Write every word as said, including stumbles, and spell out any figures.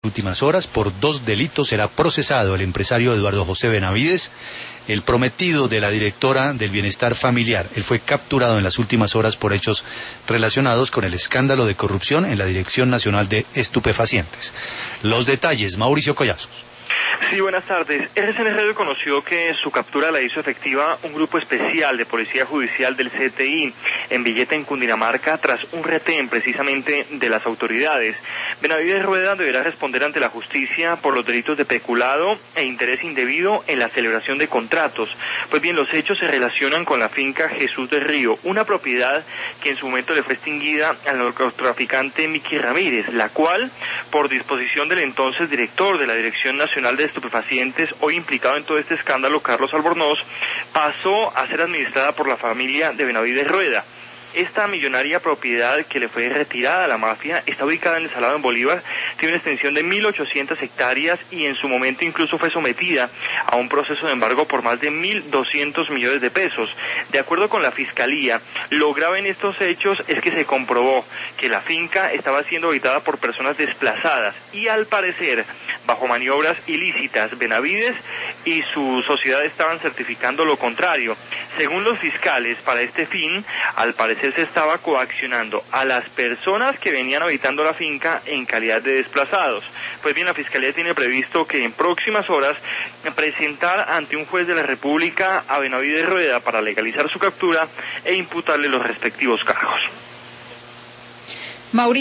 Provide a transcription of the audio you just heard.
Últimas horas, por dos delitos será procesado el empresario Eduardo José Benavides, el prometido de la directora del Bienestar Familiar. Él fue capturado en las últimas horas por hechos relacionados con el escándalo de corrupción en la Dirección Nacional de Estupefacientes. Los detalles, Mauricio Collazos. Sí, buenas tardes. R C N Radio conoció que su captura la hizo efectiva un grupo especial de Policía Judicial del C T I en Villeta, en Cundinamarca, tras un retén precisamente de las autoridades. Benavides Rueda deberá responder ante la justicia por los delitos de peculado e interés indebido en la celebración de contratos. Pues bien, los hechos se relacionan con la finca Jesús del Río, una propiedad que en su momento le fue extinguida al narcotraficante Mickey Ramírez, la cual, por disposición del entonces director de la Dirección Nacional de Estupefacientes, hoy implicado en todo este escándalo, Carlos Albornoz, pasó a ser administrada por la familia de Benavides Rueda. Esta millonaria propiedad que le fue retirada a la mafia está ubicada en el Salado en Bolívar, tiene una extensión de mil ochocientas hectáreas y en su momento incluso fue sometida a un proceso de embargo por más de mil doscientos millones de pesos. De acuerdo con la Fiscalía, lo grave en estos hechos es que se comprobó que la finca estaba siendo habitada por personas desplazadas y, al parecer, bajo maniobras ilícitas, Benavides y su sociedad estaban certificando lo contrario. Según los fiscales, para este fin, al parecer se estaba coaccionando a las personas que venían habitando la finca en calidad de desplazados. Pues bien, la Fiscalía tiene previsto que en próximas horas presentar ante un juez de la República a Benavides Rueda para legalizar su captura e imputarle los respectivos cargos. Mauricio.